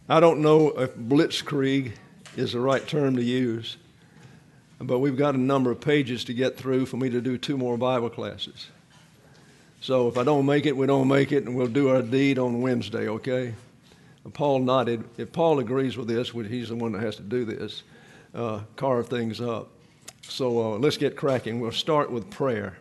I don't know if blitzkrieg is the right term to use, but we've got a number of pages to get through for me to do 2 more Bible classes. So if I don't make it, we don't make it, and we'll do our deed on Wednesday, okay? Paul nodded. If Paul agrees with this, he's the one that has to do this, carve things up. So let's get cracking. We'll start with prayer.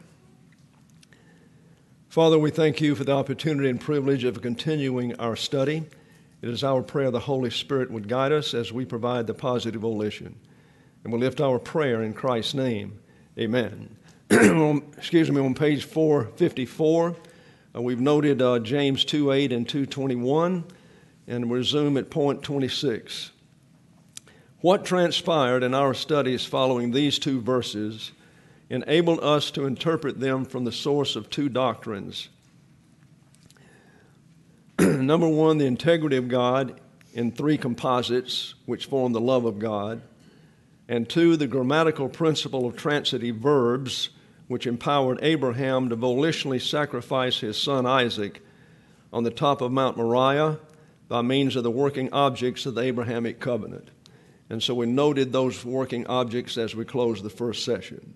Father, we thank you for the opportunity and privilege of continuing our study. It is our prayer the Holy Spirit would guide us as we provide the positive volition. And we'll lift our prayer in Christ's name. Amen. On page 454, we've noted James 2:8 and 2:21, and we'll resume at point 26. What transpired in our studies following these 2 verses enabled us to interpret them from the source of 2 doctrines. Number 1, the integrity of God in 3 composites, which form the love of God. And 2, the grammatical principle of transitive verbs, which empowered Abraham to volitionally sacrifice his son Isaac on the top of Mount Moriah by means of the working objects of the Abrahamic covenant. And so we noted those working objects as we closed the first session.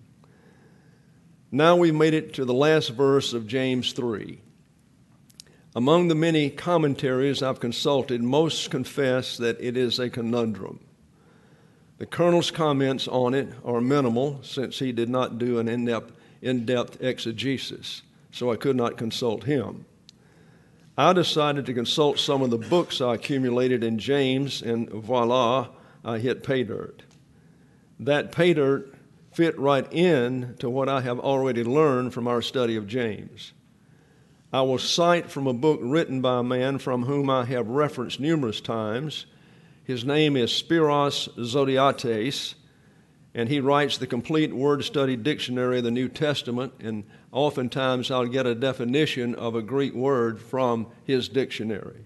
Now we made it to the last verse of James 3. Among the many commentaries I've consulted, most confess that it is a conundrum. The Colonel's comments on it are minimal, since he did not do an in-depth exegesis, so I could not consult him. I decided to consult some of the books I accumulated in James, and voila, I hit pay dirt. That pay dirt fit right in to what I have already learned from our study of James. I will cite from a book written by a man from whom I have referenced numerous times. His name is Spiros Zodhiates, and he writes the complete word study dictionary of the New Testament, and oftentimes I'll get a definition of a Greek word from his dictionary.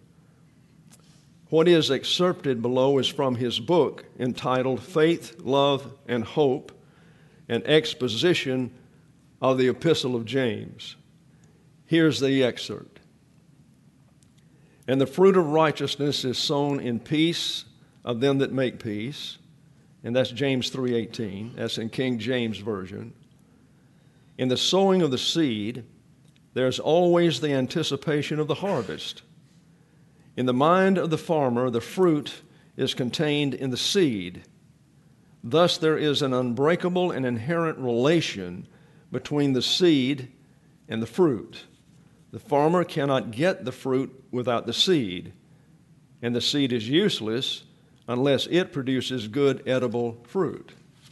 What is excerpted below is from his book entitled Faith, Love, and Hope, an exposition of the Epistle of James. Here's the excerpt. And the fruit of righteousness is sown in peace of them that make peace. And that's James 3:18. That's in King James Version. In the sowing of the seed, there's always the anticipation of the harvest. In the mind of the farmer, the fruit is contained in the seed. Thus, there is an unbreakable and inherent relation between the seed and the fruit. The farmer cannot get the fruit without the seed, and the seed is useless unless it produces good edible fruit.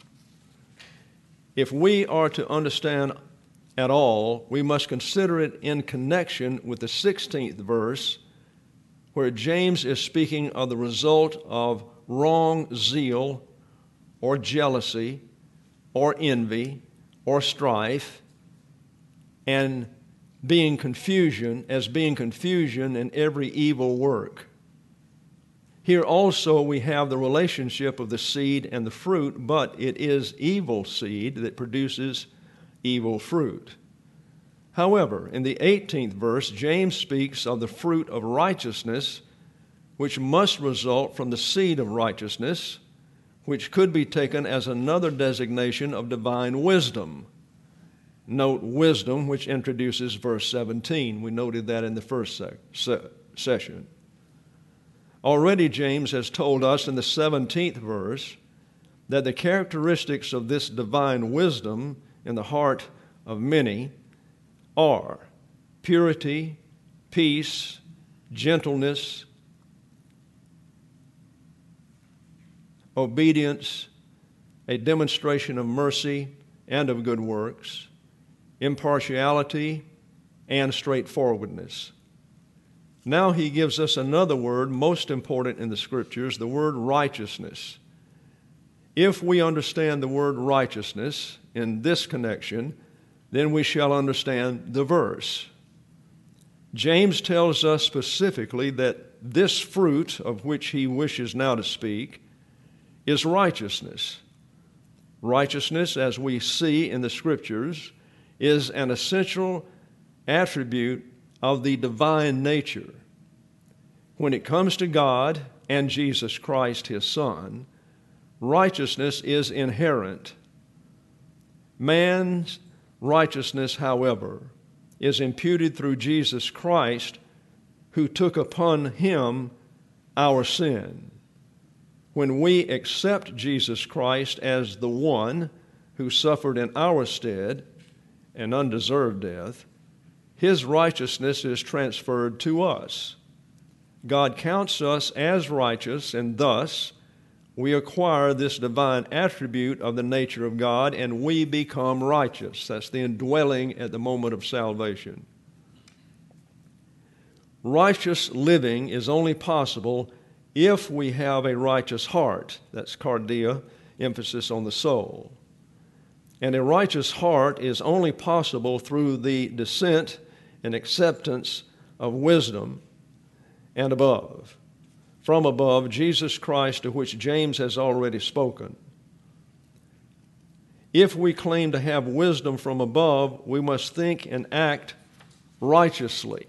If we are to understand at all, we must consider it in connection with the 16th verse, where James is speaking of the result of wrong zeal or jealousy or envy or strife, and being confusion in every evil work. Here also we have the relationship of the seed and the fruit, but it is evil seed that produces evil fruit. However, in the 18th verse, James speaks of the fruit of righteousness, which must result from the seed of righteousness, which could be taken as another designation of divine wisdom. Note wisdom, which introduces verse 17. We noted that in the first session. Already James has told us in the 17th verse that the characteristics of this divine wisdom in the heart of many are purity, peace, gentleness, obedience, a demonstration of mercy and of good works, impartiality, and straightforwardness. Now he gives us another word most important in the Scriptures, the word righteousness. If we understand the word righteousness in this connection, then we shall understand the verse. James tells us specifically that this fruit of which he wishes now to speak is righteousness. Righteousness, as we see in the Scriptures, is an essential attribute of the divine nature. when it comes to God and Jesus Christ, His Son, righteousness is inherent. Man's righteousness, however, is imputed through Jesus Christ, who took upon Him our sin. When we accept Jesus Christ as the one who suffered in our stead an undeserved death, His righteousness is transferred to us. God counts us as righteous, and thus we acquire this divine attribute of the nature of God, and we become righteous. That's the indwelling at the moment of salvation. Righteous living is only possible if we have a righteous heart. That's cardia, emphasis on the soul. And a righteous heart is only possible through the descent and acceptance of wisdom and above. From above, Jesus Christ, to which James has already spoken. If we claim to have wisdom from above, we must think and act righteously.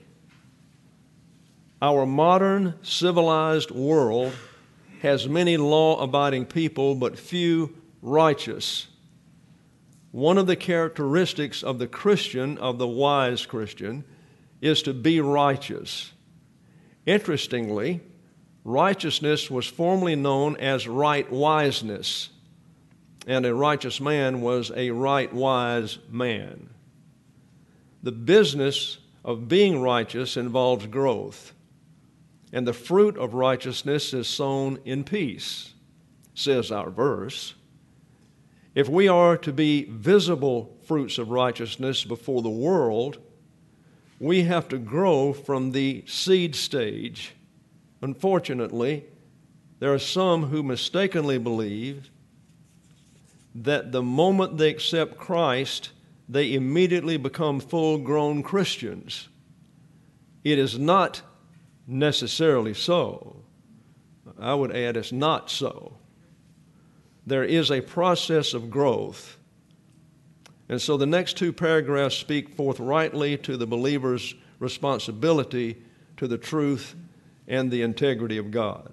Our modern civilized world has many law-abiding people, but few righteous. One of the characteristics of the Christian, of the wise Christian, is to be righteous. Interestingly, righteousness was formerly known as right wiseness, and a righteous man was a right wise man. The business of being righteous involves growth, and the fruit of righteousness is sown in peace, says our verse. If we are to be visible fruits of righteousness before the world, we have to grow from the seed stage. Unfortunately, there are some who mistakenly believe that the moment they accept Christ, they immediately become full-grown Christians. It is not necessarily so. I would add, it's not so. There is a process of growth. And so the next two paragraphs speak forthrightly to the believer's responsibility to the truth and the integrity of God.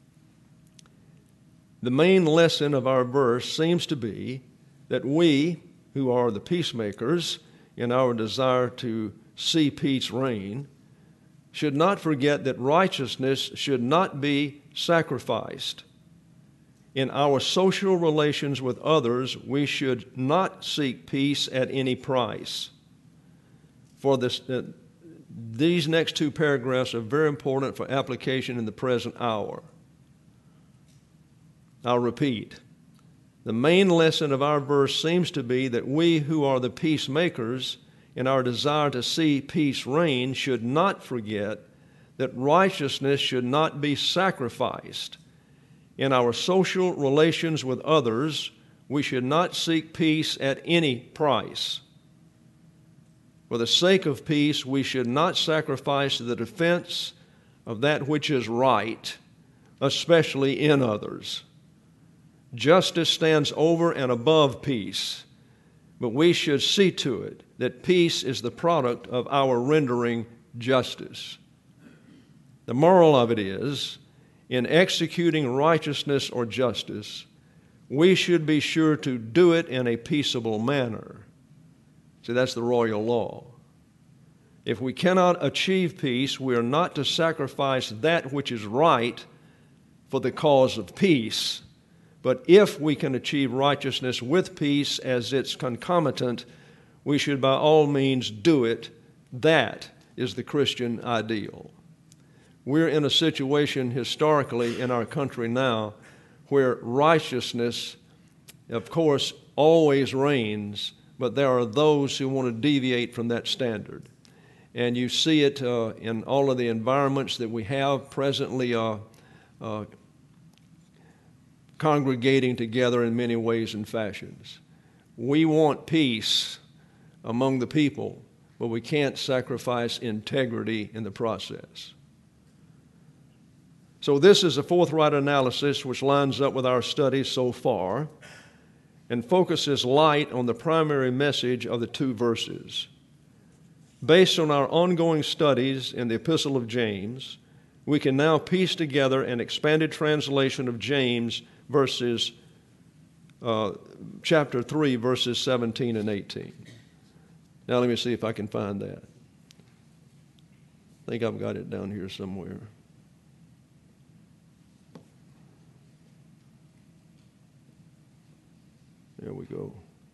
The main lesson of our verse seems to be that we, who are the peacemakers, in our desire to see peace reign, should not forget that righteousness should not be sacrificed. In our social relations with others, we should not seek peace at any price. For this, these next two paragraphs are very important for application in the present hour. I'll repeat. The main lesson of our verse seems to be that we who are the peacemakers, in our desire to see peace reign, should not forget that righteousness should not be sacrificed. In our social relations with others, we should not seek peace at any price. For the sake of peace, we should not sacrifice the defense of that which is right, especially in others. Justice stands over and above peace, but we should see to it that peace is the product of our rendering justice. The moral of it is, in executing righteousness or justice, we should be sure to do it in a peaceable manner. See, that's the royal law. If we cannot achieve peace, we are not to sacrifice that which is right for the cause of peace. But if we can achieve righteousness with peace as its concomitant, we should by all means do it. That is the Christian ideal. We're in a situation historically in our country now where righteousness, of course, always reigns, but there are those who want to deviate from that standard. And you see it in all of the environments that we have presently congregating together in many ways and fashions. We want peace among the people, but we can't sacrifice integrity in the process. So this is a forthright analysis which lines up with our studies so far and focuses light on the primary message of the two verses. Based on our ongoing studies in the Epistle of James, we can now piece together an expanded translation of James chapter 3, verses 17 and 18. Now let me see if I can find that. I think I've got it down here somewhere. There we go.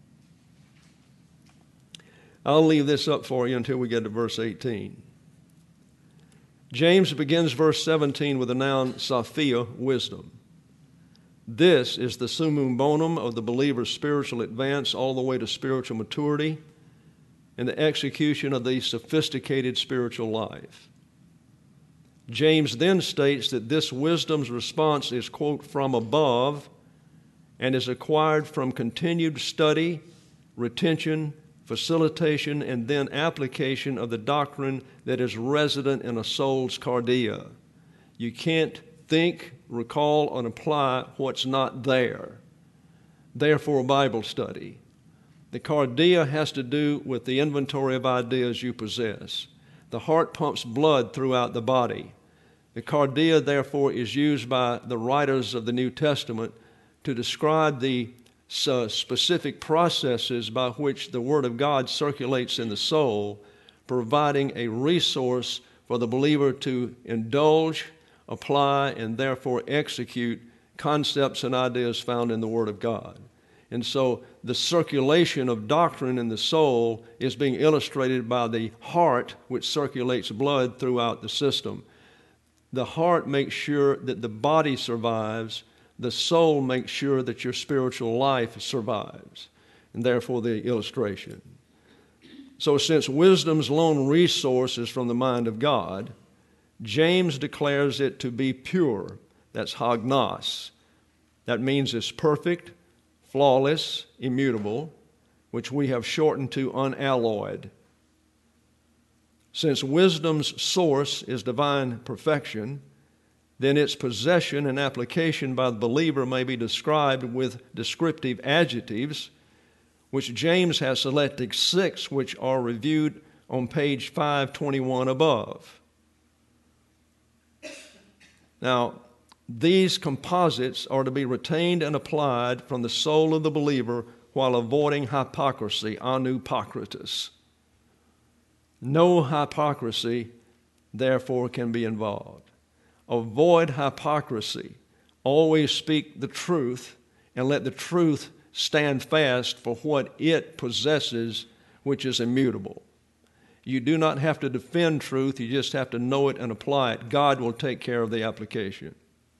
I'll leave this up for you until we get to verse 18. James begins verse 17 with the noun Sophia, wisdom. This is the summum bonum of the believer's spiritual advance all the way to spiritual maturity and the execution of the sophisticated spiritual life. James then states that this wisdom's response is, quote, from above and is acquired from continued study, retention, facilitation, and then application of the doctrine that is resident in a soul's cardia. You can't think, recall, and apply what's not there. Therefore, Bible study. The cardia has to do with the inventory of ideas you possess. The heart pumps blood throughout the body. The cardia, therefore, is used by the writers of the New Testament to describe the specific processes by which the Word of God circulates in the soul, providing a resource for the believer to indulge, apply, and therefore execute concepts and ideas found in the Word of God. And so the circulation of doctrine in the soul is being illustrated by the heart, which circulates blood throughout the system. The heart makes sure that the body survives. The soul makes sure that your spiritual life survives, and therefore the illustration. So since wisdom's lone resource is from the mind of God, James declares it to be pure. That's hagnos. That means it's perfect, flawless, immutable, which we have shortened to unalloyed. Since wisdom's source is divine perfection, then its possession and application by the believer may be described with descriptive adjectives, which James has selected 6, which are reviewed on page 521 above. Now, these composites are to be retained and applied from the soul of the believer while avoiding hypocrisy, anupokritos. No hypocrisy, therefore, can be involved. Avoid hypocrisy. Always speak the truth and let the truth stand fast for what it possesses, which is immutable. You do not have to defend truth. You just have to know it and apply it. God will take care of the application.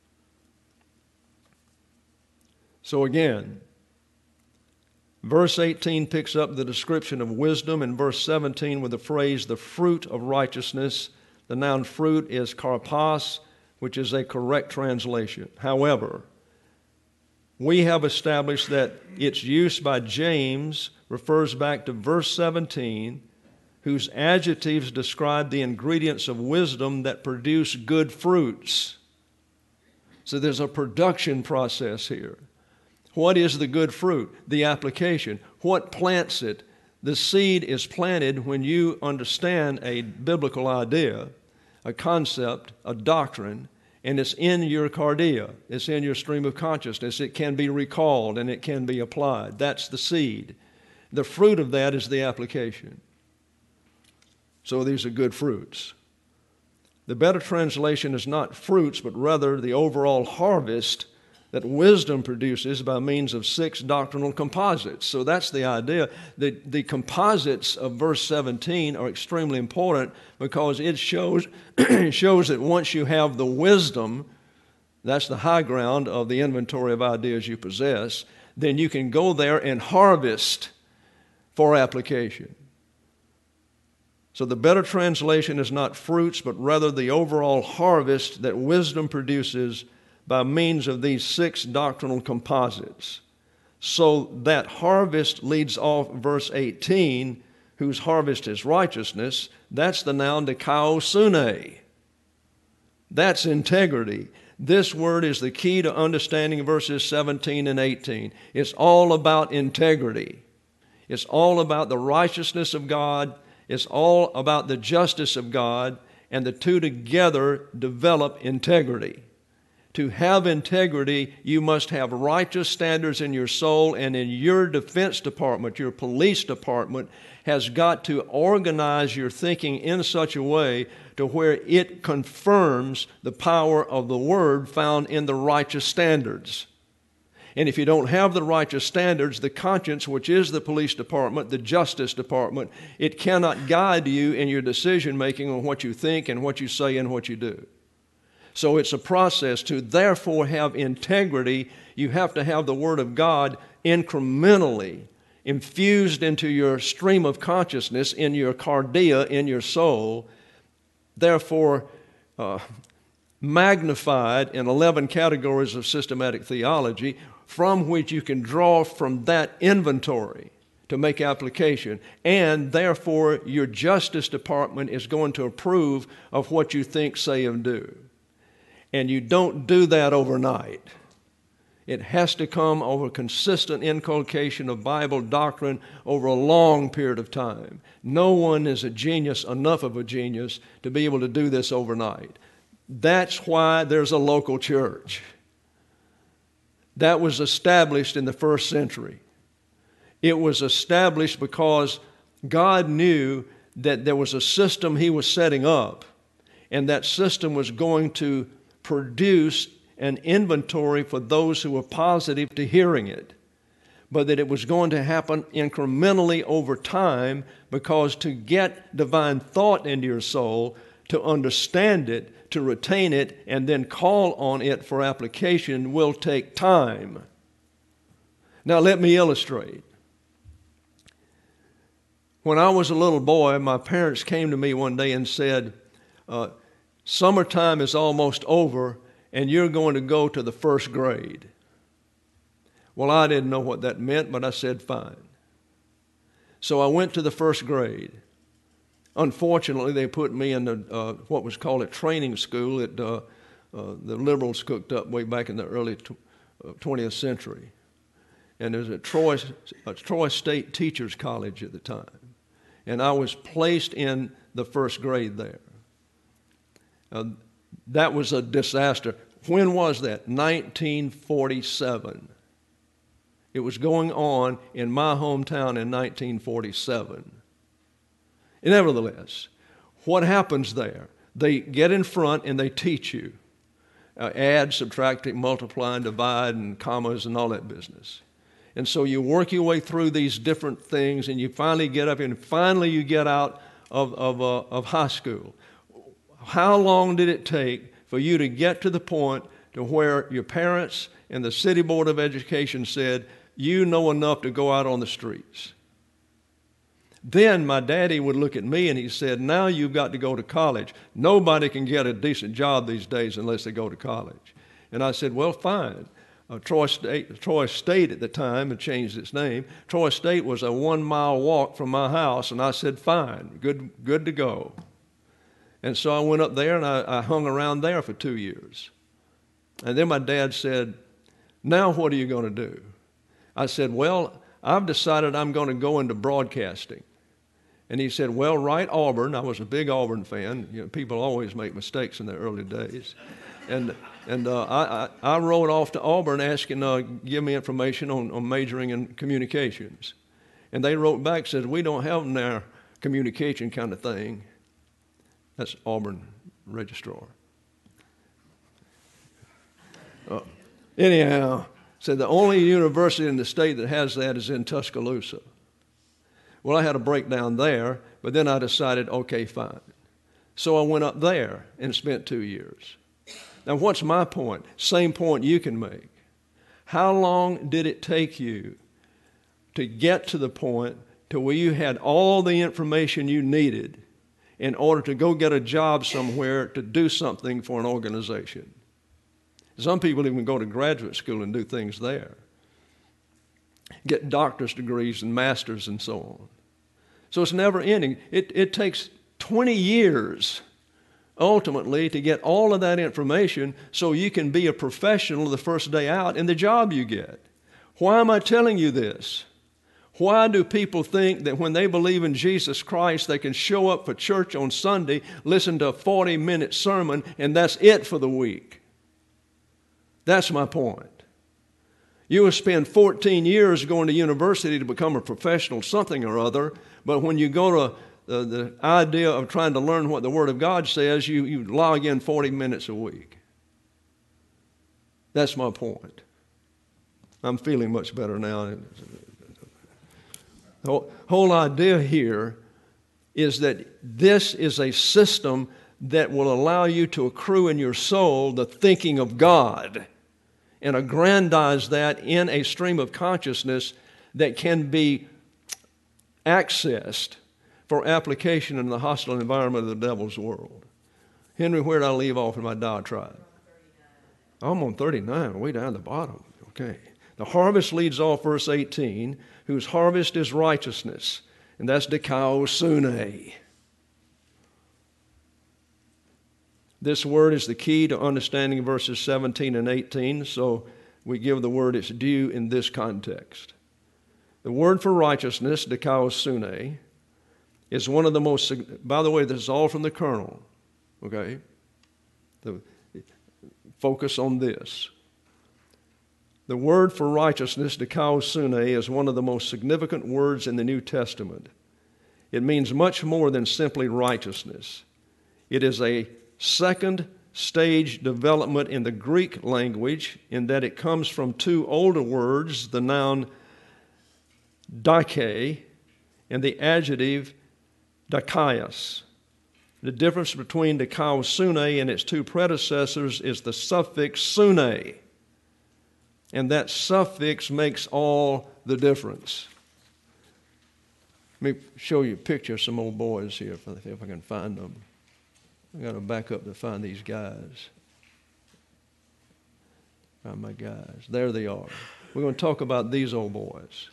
So again, verse 18 picks up the description of wisdom, and verse 17 with the phrase, the fruit of righteousness. The noun fruit is karpos, which is a correct translation. However, we have established that its use by James refers back to verse 17, whose adjectives describe the ingredients of wisdom that produce good fruits. So there's a production process here. What is the good fruit? The application. What plants it? The seed is planted when you understand a biblical idea, a concept, a doctrine, and it's in your cardia. It's in your stream of consciousness. It can be recalled and it can be applied. That's the seed. The fruit of that is the application. So these are good fruits. The better translation is not fruits, but rather the overall harvest that wisdom produces by means of 6 doctrinal composites. So that's the idea. The composites of verse 17 are extremely important because it shows that once you have the wisdom, that's the high ground of the inventory of ideas you possess, then you can go there and harvest for application. So the better translation is not fruits, but rather the overall harvest that wisdom produces by means of these 6 doctrinal composites. So that harvest leads off verse 18, whose harvest is righteousness. That's the noun dikaosune. That's integrity. This word is the key to understanding verses 17 and 18. It's all about integrity. It's all about the righteousness of God. It's all about the justice of God. and the two together develop integrity. To have integrity, you must have righteous standards in your soul, and in your defense department, your police department, has got to organize your thinking in such a way to where it confirms the power of the Word found in the righteous standards. And if you don't have the righteous standards, the conscience, which is the police department, the justice department, it cannot guide you in your decision making on what you think and what you say and what you do. So it's a process. To therefore have integrity, you have to have the Word of God incrementally infused into your stream of consciousness, in your cardia, in your soul, therefore magnified in 11 categories of systematic theology, from which you can draw from that inventory to make application. And therefore, your justice department is going to approve of what you think, say, and do. And you don't do that overnight. It has to come over consistent inculcation of Bible doctrine over a long period of time. No one is a genius, enough of a genius, to be able to do this overnight. That's why there's a local church. That was established in the first century. It was established because God knew that there was a system He was setting up, and that system was going to produce an inventory for those who were positive to hearing it, but that it was going to happen incrementally over time, because to get divine thought into your soul, to understand it, to retain it, and then call on it for application will take time. Now let me illustrate. When I was a little boy, my parents came to me one day and said, summertime is almost over, and you're going to go to the first grade. Well, I didn't know what that meant, but I said, fine. So I went to the first grade. Unfortunately, they put me in what was called a training school that the liberals cooked up way back in the early 20th century. And there was a Troy State Teachers College at the time. And I was placed in the first grade there. That was a disaster. When was that? 1947. It was going on in my hometown in 1947. Nevertheless, what happens there? They get in front and they teach you. Add, subtract, multiply, and divide, and commas, and all that business. And so you work your way through these different things, and you finally get up, and finally you get out of high school. How long did it take for you to get to the point to where your parents and the City Board of Education said, you know enough to go out on the streets? Then my daddy would look at me and he said, now you've got to go to college. Nobody can get a decent job these days unless they go to college. And I said, well, fine. Troy State at the time had changed its name. Troy State was a 1-mile walk from my house, and I said, fine, good to go. And so I went up there and I hung around there for 2 years. And then my dad said, now what are you going to do? I said, well, I've decided I'm going to go into broadcasting. And he said, well, write Auburn. I was a big Auburn fan. You know, people always make mistakes in their early days. And I wrote off to Auburn asking, give me information on majoring in communications. And they wrote back, said, we don't have in our communication kind of thing. That's Auburn registrar. Anyhow, said the only university in the state that has that is in Tuscaloosa. Well, I had a breakdown there, but then I decided, okay, fine. So I went up there and spent 2 years. Now, what's my point? Same point you can make. How long did it take you to get to the point to where you had all the information you needed in order to go get a job somewhere to do something for an organization? Some people even go to graduate school and do things there. Get doctor's degrees and masters and so on. So it's never ending. It takes 20 years ultimately to get all of that information so you can be a professional the first day out in the job you get. Why am I telling you this? Why do people think that when they believe in Jesus Christ, they can show up for church on Sunday, listen to a 40-minute sermon, and that's it for the week? That's my point. You will spend 14 years going to university to become a professional something or other, but when you go to the idea of trying to learn what the Word of God says, you log in 40 minutes a week. That's my point. I'm feeling much better now. The whole idea here is that this is a system that will allow you to accrue in your soul the thinking of God and aggrandize that in a stream of consciousness that can be accessed for application in the hostile environment of the devil's world. Henry, where did I leave off in my diatribe? I'm on 39, way down the bottom. Okay. The harvest leads off verse 18, whose harvest is righteousness, and that's dikaiosune. This word is the key to understanding verses 17 and 18, so we give the word its due in this context. The word for righteousness, dikaiosune, is one of the most, by the way, this is all from the kernel, okay? Focus on this. The word for righteousness, dikaiosune, is one of the most significant words in the New Testament. It means much more than simply righteousness. It is a second stage development in the Greek language in that it comes from two older words, the noun dike and the adjective dikaios. The difference between dikaiosune and its two predecessors is the suffix sune. And that suffix makes all the difference. Let me show you a picture of some old boys here, if I can find them. I've got to back up to find these guys. Find my guys. There they are. We're going to talk about these old boys.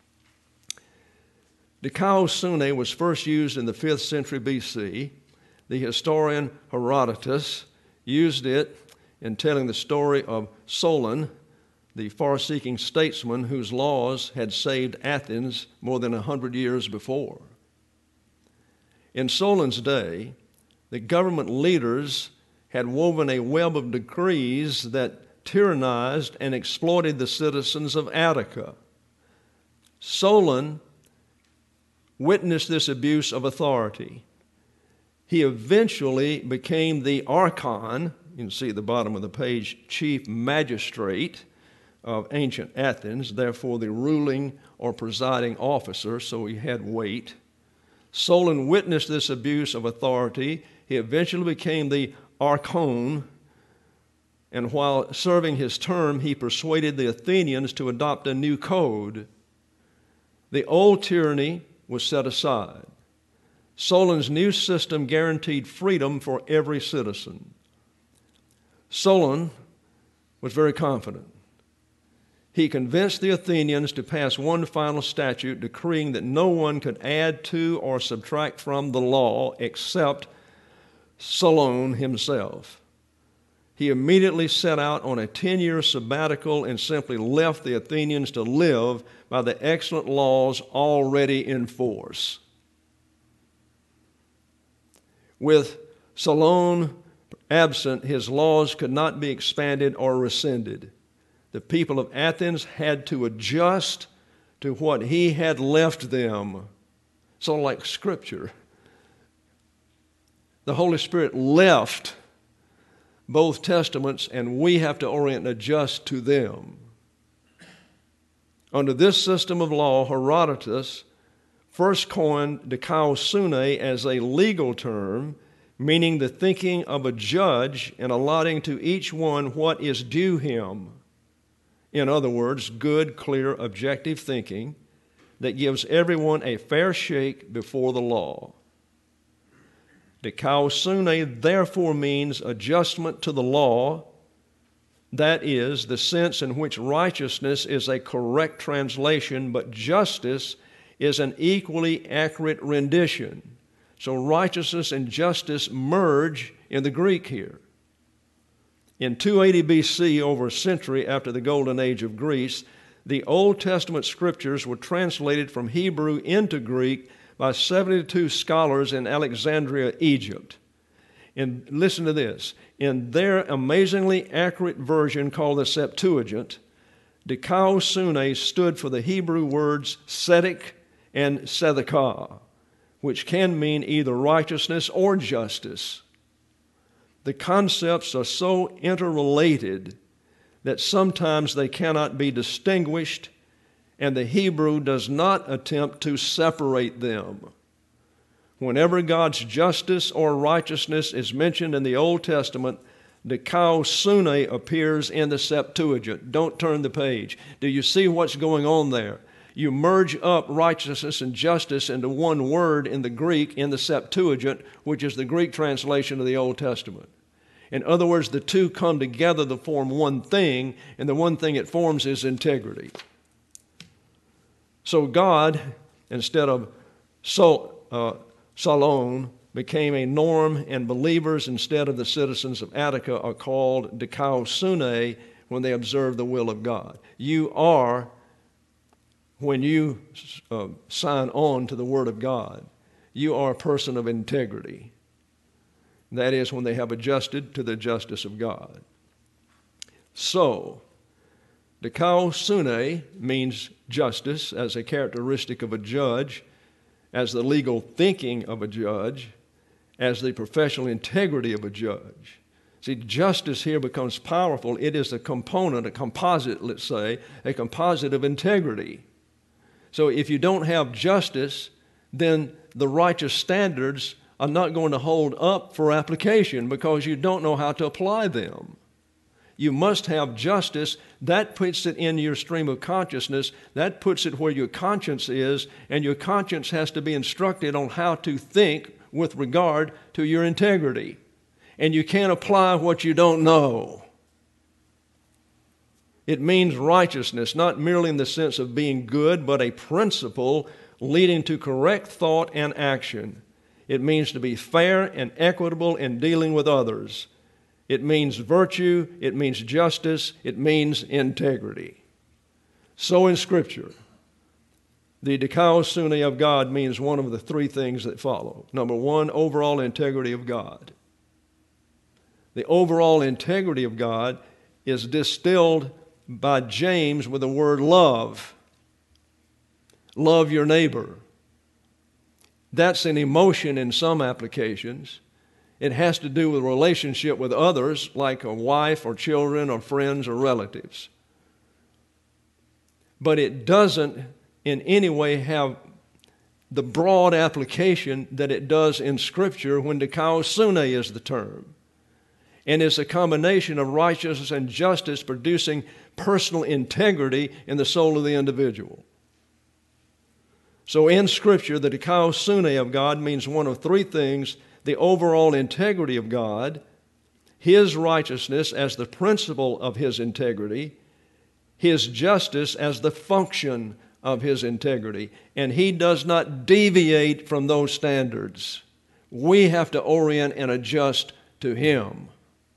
Dikaiosune was first used in the 5th century BC. The historian Herodotus used it in telling the story of Solon, the far-seeking statesman whose laws had saved Athens more than 100 years before. In Solon's day, the government leaders had woven a web of decrees that tyrannized and exploited the citizens of Attica. Solon witnessed this abuse of authority. He eventually became the archon, you can see at the bottom of the page, chief magistrate of ancient Athens, therefore the ruling or presiding officer, so he had weight. Solon witnessed this abuse of authority. He eventually became the archon, and while serving his term, he persuaded the Athenians to adopt a new code. The old tyranny was set aside. Solon's new system guaranteed freedom for every citizen. Solon was very confident. He convinced the Athenians to pass one final statute decreeing that no one could add to or subtract from the law except Solon himself. He immediately set out on a 10-year sabbatical and simply left the Athenians to live by the excellent laws already in force. With Solon absent, his laws could not be expanded or rescinded. The people of Athens had to adjust to what he had left them. So like Scripture. The Holy Spirit left both testaments, and we have to orient and adjust to them. Under this system of law, Herodotus first coined dikaiosune as a legal term, meaning the thinking of a judge and allotting to each one what is due him. In other words, good, clear, objective thinking that gives everyone a fair shake before the law. Dikaiosune therefore means adjustment to the law, that is, the sense in which righteousness is a correct translation, but justice is an equally accurate rendition. So righteousness and justice merge in the Greek here. In 280 BC, over a century after the Golden Age of Greece, the Old Testament scriptures were translated from Hebrew into Greek by 72 scholars in Alexandria, Egypt. And listen to this. In their amazingly accurate version called the Septuagint, dikaosune stood for the Hebrew words tzedek and tzedakah, which can mean either righteousness or justice. The concepts are so interrelated that sometimes they cannot be distinguished, and the Hebrew does not attempt to separate them. Whenever God's justice or righteousness is mentioned in the Old Testament, dikaosune appears in the Septuagint. Don't turn the page. Do you see what's going on there? You merge up righteousness and justice into one word in the Greek in the Septuagint, which is the Greek translation of the Old Testament. In other words, the two come together to form one thing, and the one thing it forms is integrity. So God, instead of Salon, became a norm, and believers, instead of the citizens of Attica, are called dikaosune when they observe the will of God. You are, when you sign on to the Word of God, you are a person of integrity. That is, when they have adjusted to the justice of God. So, dikaosune means justice as a characteristic of a judge, as the legal thinking of a judge, as the professional integrity of a judge. See, justice here becomes powerful. It is a component, a composite, let's say, a composite of integrity. So if you don't have justice, then the righteous standards are not going to hold up for application because you don't know how to apply them. You must have justice. That puts it in your stream of consciousness. That puts it where your conscience is, and your conscience has to be instructed on how to think with regard to your integrity. And you can't apply what you don't know. It means righteousness, not merely in the sense of being good, but a principle leading to correct thought and action. It means to be fair and equitable in dealing with others. It means virtue, it means justice, it means integrity. So in Scripture, the dikaosune of God means one of the three things that follow. Number one, overall integrity of God. The overall integrity of God is distilled by James with the word love. Love your neighbor. That's an emotion in some applications. It has to do with relationship with others, like a wife or children or friends or relatives. But it doesn't in any way have the broad application that it does in Scripture when dikaosune is the term. And it's a combination of righteousness and justice producing personal integrity in the soul of the individual. So in Scripture, the dikaosune of God means one of three things: the overall integrity of God, His righteousness as the principle of His integrity, His justice as the function of His integrity. And He does not deviate from those standards. We have to orient and adjust to Him.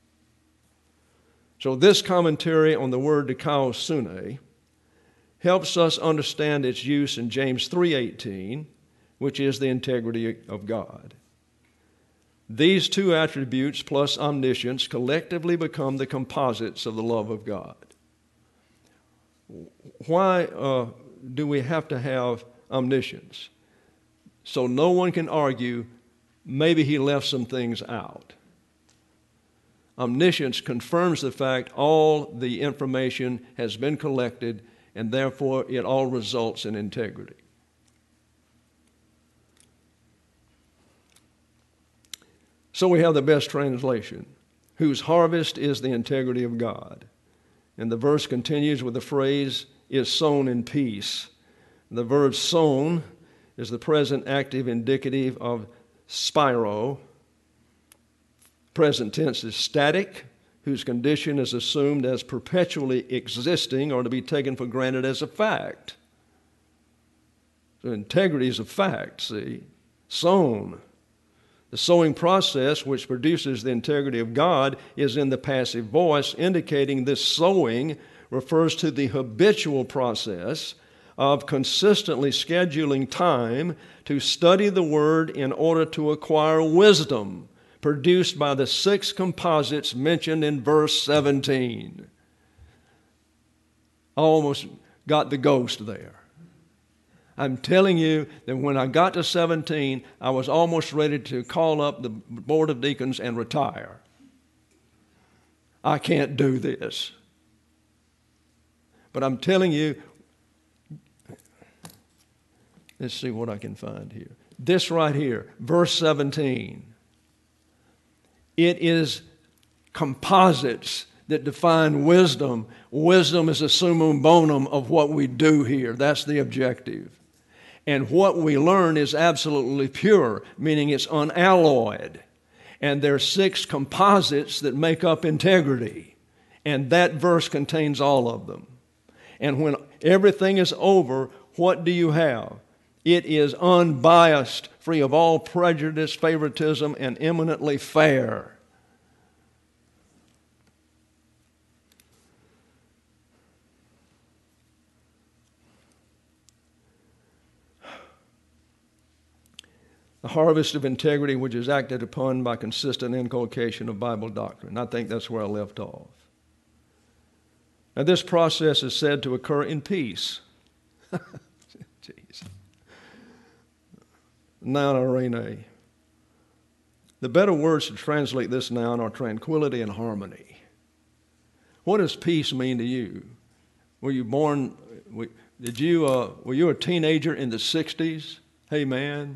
So this commentary on the word dikaosune helps us understand its use in James 3:18, which is the integrity of God. These two attributes plus omniscience collectively become the composites of the love of God. Why do we have to have omniscience? So no one can argue maybe He left some things out. Omniscience confirms the fact all the information has been collected, and therefore it all results in integrity. So we have the best translation, whose harvest is the integrity of God. And the verse continues with the phrase, is sown in peace. The verb sown is the present active indicative of spiro. Present tense is static, whose condition is assumed as perpetually existing or to be taken for granted as a fact. So integrity is a fact, see. Sown. The sowing process, which produces the integrity of God, is in the passive voice, indicating this sowing refers to the habitual process of consistently scheduling time to study the Word in order to acquire wisdom, produced by the 6 composites mentioned in verse 17. I almost got the ghost there. I'm telling you that when I got to 17, I was almost ready to call up the Board of Deacons and retire. I can't do this. But I'm telling you, let's see what I can find here. This right here, verse 17. It is composites that define wisdom. Wisdom is the summum bonum of what we do here. That's the objective. And what we learn is absolutely pure, meaning it's unalloyed. And there are 6 composites that make up integrity. And that verse contains all of them. And when everything is over, what do you have? It is unbiased, free of all prejudice, favoritism, and eminently fair. The harvest of integrity which is acted upon by consistent inculcation of Bible doctrine. I think that's where I left off. Now, this process is said to occur in peace. Jeez. Noun arene. The better words to translate this noun are tranquility and harmony. What does peace mean to you? Were you born, were you a teenager in the 60s? Hey, man.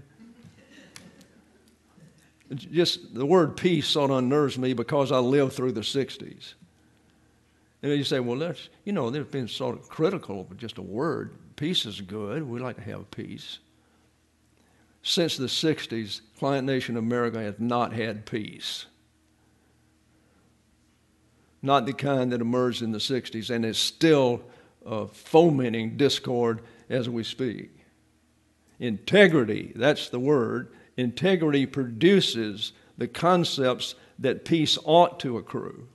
Just the word peace sort of unnerves me because I lived through the 60s. And you say, well, there's been sort of critical of just a word. Peace is good. We like to have peace. Since the 60s, Client Nation America has not had peace. Not the kind that emerged in the 60s and is still fomenting discord as we speak. Integrity, that's the word. Integrity produces the concepts that peace ought to accrue.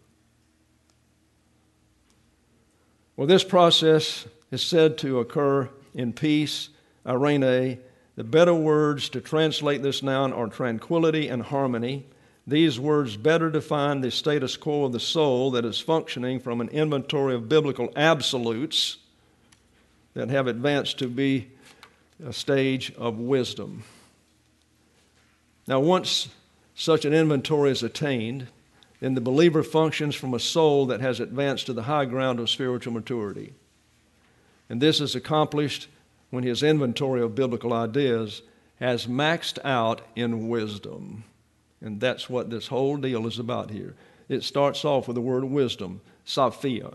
Well, this process is said to occur in peace, arene. The better words to translate this noun are tranquility and harmony. These words better define the status quo of the soul that is functioning from an inventory of biblical absolutes that have advanced to be a stage of wisdom. Now, once such an inventory is attained, then the believer functions from a soul that has advanced to the high ground of spiritual maturity. And this is accomplished when his inventory of biblical ideas has maxed out in wisdom. And that's what this whole deal is about here. It starts off with the word wisdom, Sophia.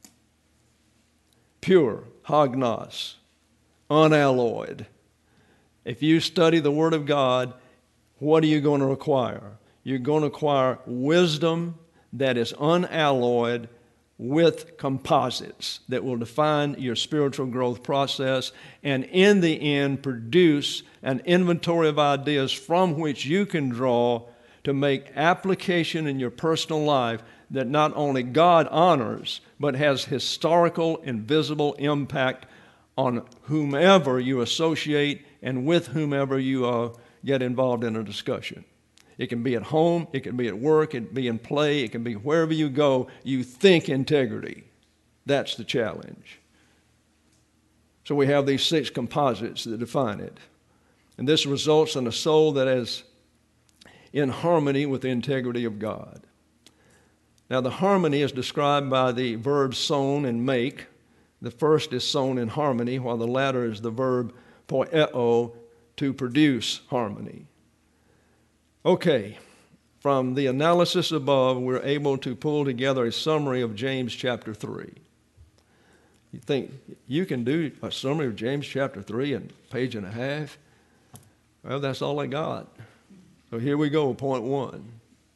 Pure, hagnos, unalloyed. If you study the Word of God, what are you going to acquire? You're going to acquire wisdom that is unalloyed with composites that will define your spiritual growth process and in the end produce an inventory of ideas from which you can draw to make application in your personal life that not only God honors but has historical and visible impact on whomever you associate and with whomever you get involved in a discussion. It can be at home, it can be at work, it can be in play, it can be wherever you go, you think integrity. That's the challenge. So we have these 6 composites that define it. And this results in a soul that is in harmony with the integrity of God. Now the harmony is described by the verbs sown and make. The first is sown in harmony, while the latter is the verb poieo, to produce harmony. Okay, from the analysis above, we're able to pull together a summary of James chapter 3. You think you can do a summary of James chapter 3 in a page and a half? Well, that's all I got. So here we go, point 1.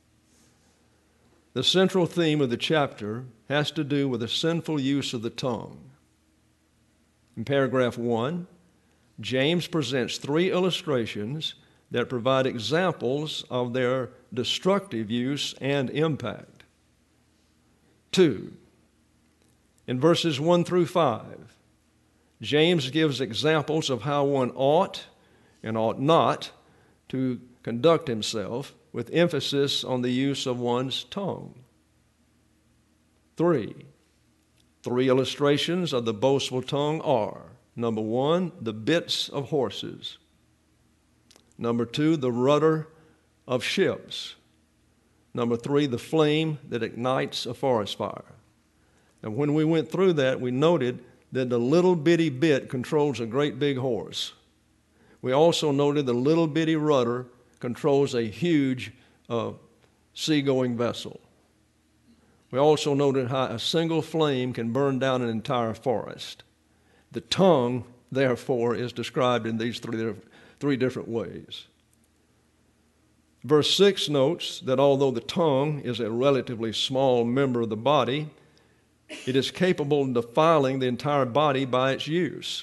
The central theme of the chapter has to do with the sinful use of the tongue. In paragraph 1, James presents 3 illustrations that provide examples of their destructive use and impact. 2, In verses 1 through 5, James gives examples of how one ought and ought not to conduct himself, with emphasis on the use of one's tongue. Three illustrations of the boastful tongue are: number 1, the bits of horses; number 2, the rudder of ships; number 3, the flame that ignites a forest fire. And when we went through that, we noted that the little bitty bit controls a great big horse. We also noted the little bitty rudder controls a huge seagoing vessel. We also noted how a single flame can burn down an entire forest. The tongue, therefore, is described in these three different ways. Verse 6 notes that although the tongue is a relatively small member of the body, it is capable of defiling the entire body by its use.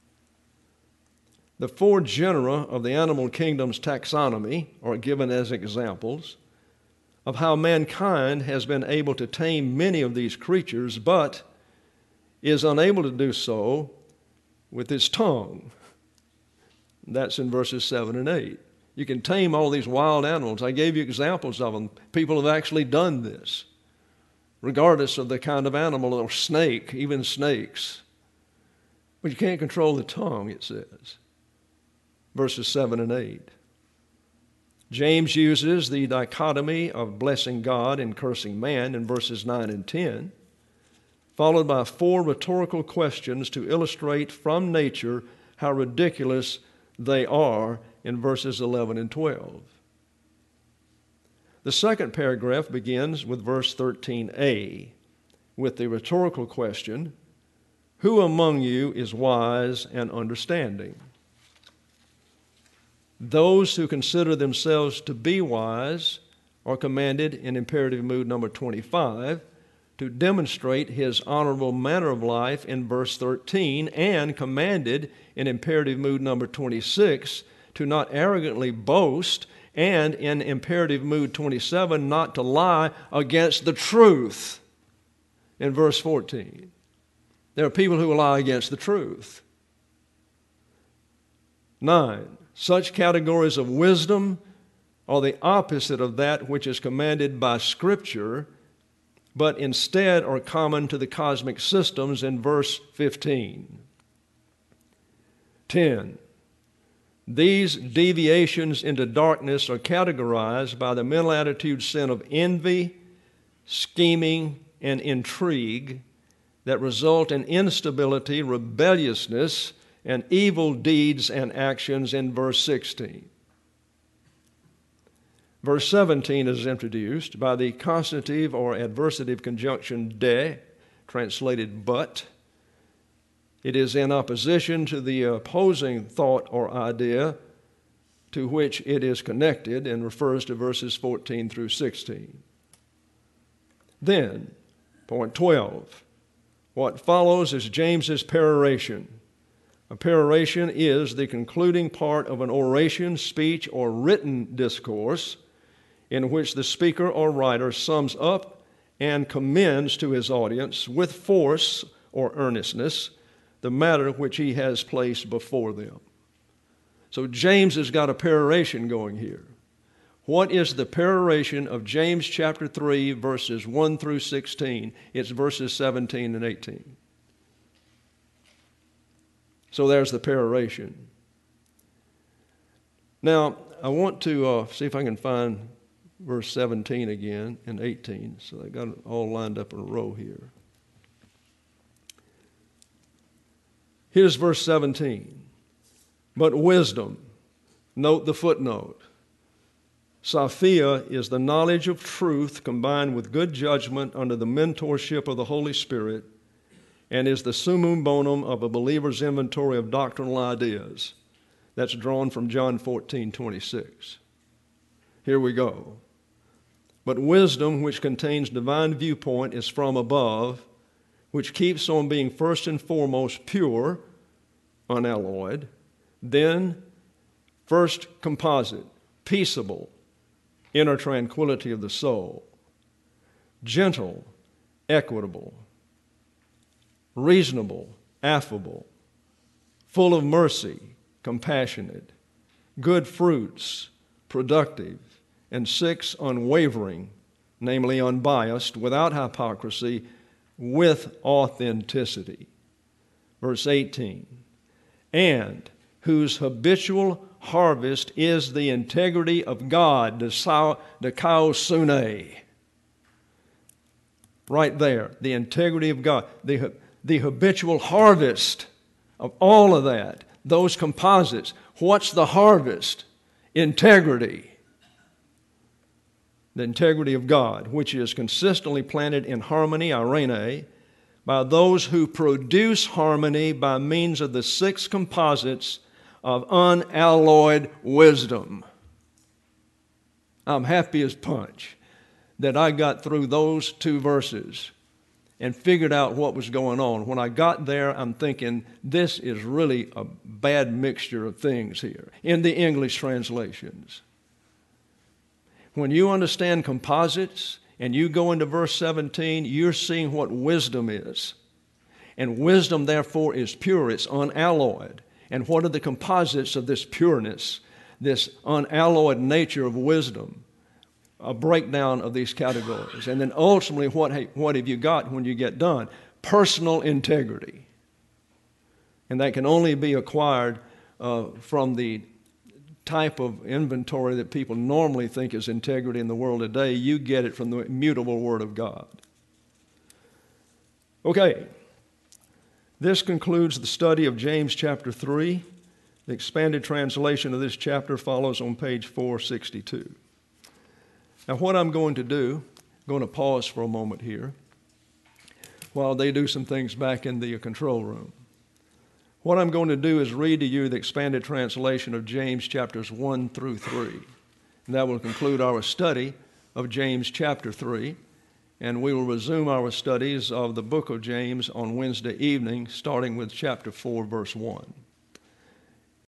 The 4 genera of the animal kingdom's taxonomy are given as examples of how mankind has been able to tame many of these creatures, but is unable to do so with its tongue. That's in verses 7 and 8. You can tame all these wild animals. I gave you examples of them. People have actually done this, regardless of the kind of animal or snake, even snakes. But you can't control the tongue, it says. Verses 7 and 8. James uses the dichotomy of blessing God and cursing man in verses 9 and 10, followed by 4 rhetorical questions to illustrate from nature how ridiculous they are in verses 11 and 12. The second paragraph begins with verse 13a, with the rhetorical question, "Who among you is wise and understanding?" Those who consider themselves to be wise are commanded in imperative mood number 25 to demonstrate his honorable manner of life in verse 13, and commanded in imperative mood number 26 to not arrogantly boast, and in imperative mood 27 not to lie against the truth in verse 14. There are people who lie against the truth. 9. Such categories of wisdom are the opposite of that which is commanded by Scripture, but instead are common to the cosmic systems in verse 15. 10. These deviations into darkness are categorized by the mental attitude sin of envy, scheming, and intrigue that result in instability, rebelliousness, and evil deeds and actions in verse 16. Verse 17 is introduced by the constitutive or adversative conjunction de, translated but. It is in opposition to the opposing thought or idea to which it is connected and refers to verses 14 through 16. Then, point 12, what follows is James's peroration. A peroration is the concluding part of an oration, speech, or written discourse in which the speaker or writer sums up and commends to his audience with force or earnestness the matter which he has placed before them. So James has got a peroration going here. What is the peroration of James chapter 3, verses 1 through 16? It's verses 17 and 18. So there's the peroration. Now, I want to see if I can find verse 17 again and 18. So I got it all lined up in a row here. Here's verse 17. But wisdom, note the footnote. Sophia is the knowledge of truth combined with good judgment under the mentorship of the Holy Spirit, and is the summum bonum of a believer's inventory of doctrinal ideas. That's drawn from John 14:26. Here we go. But wisdom, which contains divine viewpoint, is from above, which keeps on being first and foremost pure, unalloyed, then first composite, peaceable, inner tranquility of the soul, gentle, equitable, reasonable, affable, full of mercy, compassionate, good fruits, productive, and 6, unwavering, namely unbiased, without hypocrisy, with authenticity. Verse 18, and whose habitual harvest is the integrity of God, the kaosune. Right there, the integrity of God, the habitual harvest of all of that, those composites. What's the harvest? Integrity. The integrity of God, which is consistently planted in harmony, irene, by those who produce harmony by means of the 6 composites of unalloyed wisdom. I'm happy as punch that I got through those 2 verses and figured out what was going on. When I got there, I'm thinking, this is really a bad mixture of things here in the English translations. When you understand composites and you go into verse 17, you're seeing what wisdom is. And wisdom, therefore, is pure. It's unalloyed. And what are the composites of this pureness, this unalloyed nature of wisdom? A breakdown of these categories. And then ultimately, what have you got when you get done? Personal integrity. And that can only be acquired from the type of inventory that people normally think is integrity in the world today. You get it from the immutable Word of God. Okay. This concludes the study of James chapter 3. The expanded translation of this chapter follows on page 462. Now, what I'm going to do, I'm going to pause for a moment here while they do some things back in the control room. What I'm going to do is read to you the expanded translation of James chapters 1 through 3. And that will conclude our study of James chapter 3. And we will resume our studies of the book of James on Wednesday evening, starting with chapter 4, verse 1.